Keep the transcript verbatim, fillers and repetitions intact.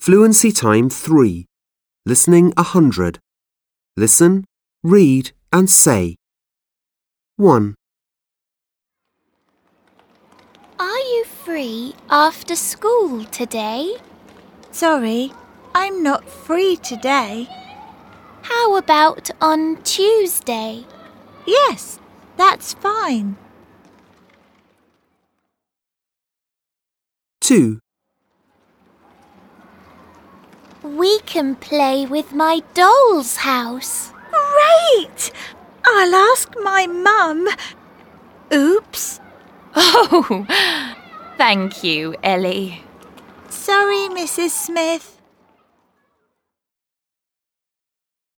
Fluency Time three. Listening one hundred. Listen, read and say. one. Are you free after school today? Sorry, I'm not free today. How about on Tuesday? Yes, that's fine. two. We can play with my doll's house. Great! I'll ask my mum. Oops. Oh, thank you, Ellie. Sorry, Missus Smith.